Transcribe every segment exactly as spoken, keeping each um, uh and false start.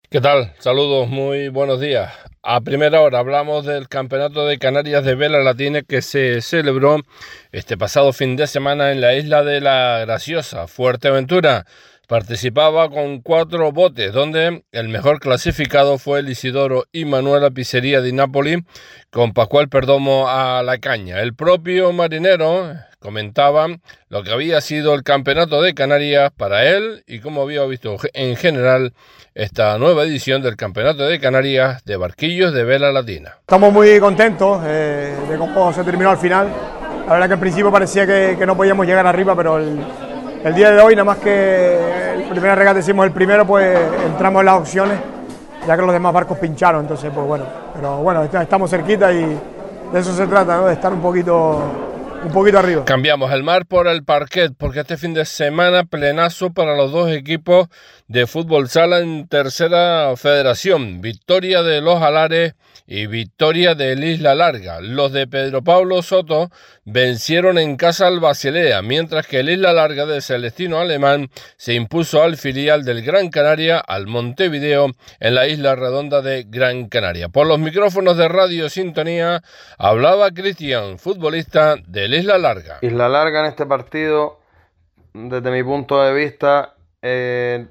¿Qué tal? Saludos, muy buenos días. A primera hora hablamos del Campeonato de Canarias de Vela Latina que se celebró este pasado fin de semana en la isla de La Graciosa, Fuerteventura. Participaba con cuatro botes, donde el mejor clasificado fue el Isidoro y Manuela Pizzería de Nápoli, con Pascual Perdomo a la caña. El propio marinero comentaba lo que había sido el Campeonato de Canarias para él y cómo había visto en general esta nueva edición del Campeonato de Canarias de Barquillos de Vela Latina. Estamos muy contentos eh, de cómo se terminó al final. La verdad que al principio parecía que, que no podíamos llegar arriba, pero el, el día de hoy, nada más que el primer regate hicimos el primero, pues entramos en las opciones, ya que los demás barcos pincharon, entonces pues bueno, pero bueno, estamos cerquita y de eso se trata, ¿no? De estar un poquito... un poquito arriba. Cambiamos el mar por el parquet, porque este fin de semana plenazo para los dos equipos de fútbol sala en tercera federación. Victoria de los Alares y victoria del Isla Larga. Los de Pedro Pablo Soto vencieron en casa al Basilea, mientras que el Isla Larga de Celestino Alemán se impuso al filial del Gran Canaria, al Montevideo, en la isla redonda de Gran Canaria. Por los micrófonos de Radio Sintonía hablaba Cristian, futbolista del Isla Larga. Isla Larga en este partido, desde mi punto de vista, eh,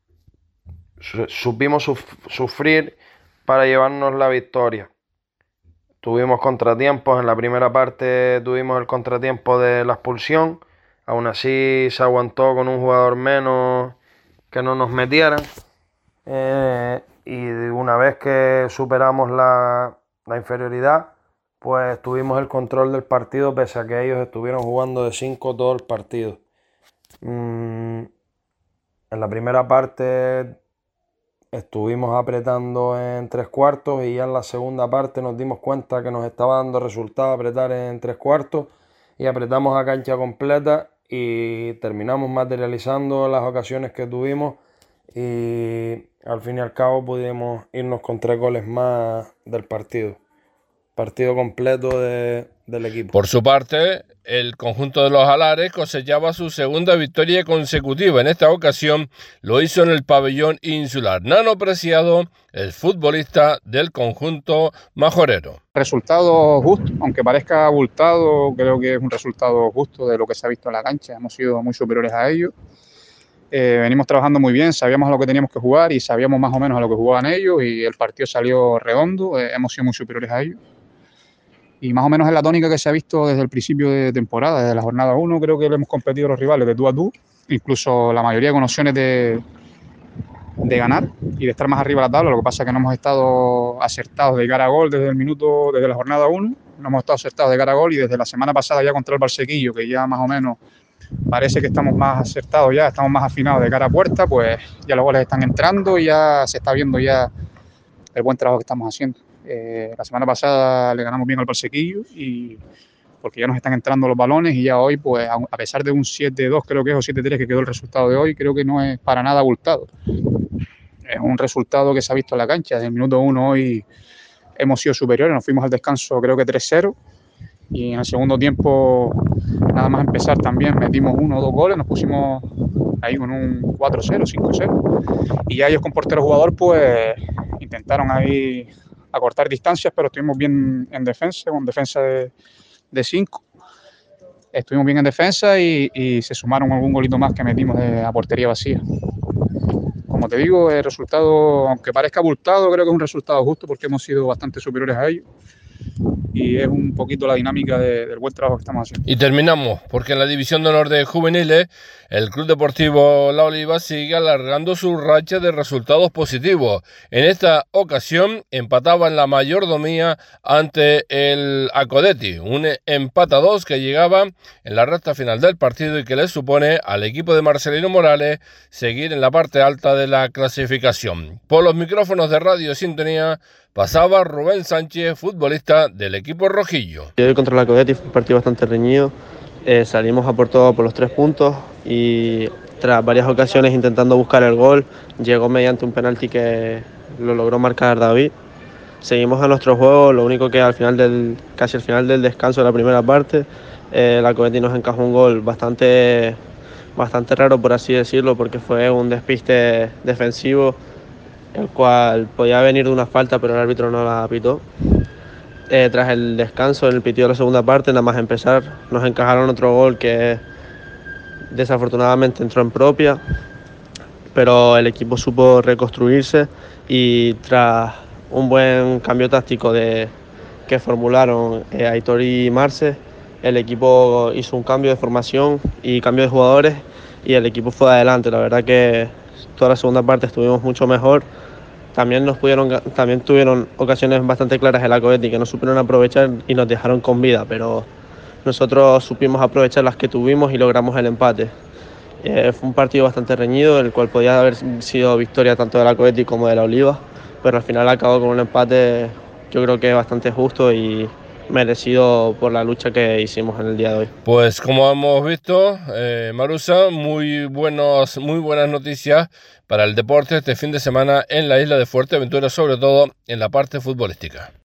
supimos suf- sufrir para llevarnos la victoria. Tuvimos contratiempos, en la primera parte tuvimos el contratiempo de la expulsión, aún así se aguantó con un jugador menos que no nos metieran, eh, y una vez que superamos la, la inferioridad, pues tuvimos el control del partido pese a que ellos estuvieron jugando de cinco todo el partido. Mm, en la primera parte estuvimos apretando en tres cuartos y ya en la segunda parte nos dimos cuenta que nos estaba dando resultado apretar en tres cuartos y apretamos a cancha completa y terminamos materializando las ocasiones que tuvimos y al fin y al cabo pudimos irnos con tres goles más del partido. Partido completo de, del equipo. Por su parte, el conjunto de los Alares cosechaba su segunda victoria consecutiva. En esta ocasión lo hizo en el pabellón insular. Nano Preciado, el futbolista del conjunto majorero. Resultado justo, aunque parezca abultado, creo que es un resultado justo de lo que se ha visto en la cancha. Hemos sido muy superiores a ellos. Eh, venimos trabajando muy bien, sabíamos a lo que teníamos que jugar y sabíamos más o menos a lo que jugaban ellos y el partido salió redondo. Eh, hemos sido muy superiores a ellos. Y más o menos es la tónica que se ha visto desde el principio de temporada, desde la jornada uno, creo que le hemos competido a los rivales de tú a tú, incluso la mayoría con opciones de, de ganar y de estar más arriba de la tabla. Lo que pasa es que no hemos estado acertados de cara a gol desde el minuto, desde la jornada uno, no hemos estado acertados de cara a gol y desde la semana pasada ya contra el Barsequillo, que ya más o menos parece que estamos más acertados ya, estamos más afinados de cara a puerta, pues ya los goles están entrando y ya se está viendo ya el buen trabajo que estamos haciendo. Eh, la semana pasada le ganamos bien al Barsequillo y porque ya nos están entrando los balones y ya hoy, pues a pesar de un siete dos creo que es o siete tres que quedó el resultado de hoy, creo que no es para nada abultado. Es un resultado que se ha visto en la cancha. Desde el minuto uno hoy hemos sido superiores, nos fuimos al descanso creo que tres cero y en el segundo tiempo, nada más empezar también, metimos uno o dos goles, nos pusimos ahí con un cuatro cero, cinco cero y ya ellos con portero jugador pues intentaron ahí acortar distancias, pero estuvimos bien en defensa, con defensa de cinco. Estuvimos bien en defensa y, y se sumaron algún golito más que metimos de, a portería vacía. Como te digo, el resultado, aunque parezca abultado, creo que es un resultado justo porque hemos sido bastante superiores a ellos. Y es un poquito la dinámica de, del buen trabajo que estamos haciendo. Y terminamos, porque en la División de Honor de Juveniles, el Club Deportivo La Oliva sigue alargando su racha de resultados positivos. En esta ocasión empataba en la mayordomía ante el Acodeti, un empate a dos que llegaba en la recta final del partido y que le supone al equipo de Marcelino Morales seguir en la parte alta de la clasificación. Por los micrófonos de Radio Sintonía pasaba Rubén Sánchez, futbolista del equipo rojillo. Hoy contra la Acodeti fue un partido bastante reñido. Eh, salimos a por todo por los tres puntos y tras varias ocasiones intentando buscar el gol, llegó mediante un penalti que lo logró marcar David. Seguimos a nuestro juego, lo único que al final del, casi al final del descanso de la primera parte, eh, la Acodeti nos encajó un gol bastante, bastante raro, por así decirlo, porque fue un despiste defensivo el cual podía venir de una falta, pero el árbitro no la pitó. Eh, tras el descanso en el pitido de la segunda parte, nada más empezar, nos encajaron otro gol que desafortunadamente entró en propia, pero el equipo supo reconstruirse y tras un buen cambio táctico de, que formularon eh, Aitor y Marce, el equipo hizo un cambio de formación y cambio de jugadores y el equipo fue adelante. La verdad que toda la segunda parte estuvimos mucho mejor. También nos pudieron, también tuvieron ocasiones bastante claras el Acoeti que no supieron aprovechar y nos dejaron con vida, pero nosotros supimos aprovechar las que tuvimos y logramos el empate. Eh, fue un partido bastante reñido, el cual podía haber sido victoria tanto del Acoeti como de la Oliva, pero al final acabó con un empate, yo creo que bastante justo y merecido por la lucha que hicimos en el día de hoy. Pues como hemos visto, eh, Marusa, muy, buenos, muy buenas noticias para el deporte este fin de semana en la isla de Fuerteventura, sobre todo en la parte futbolística.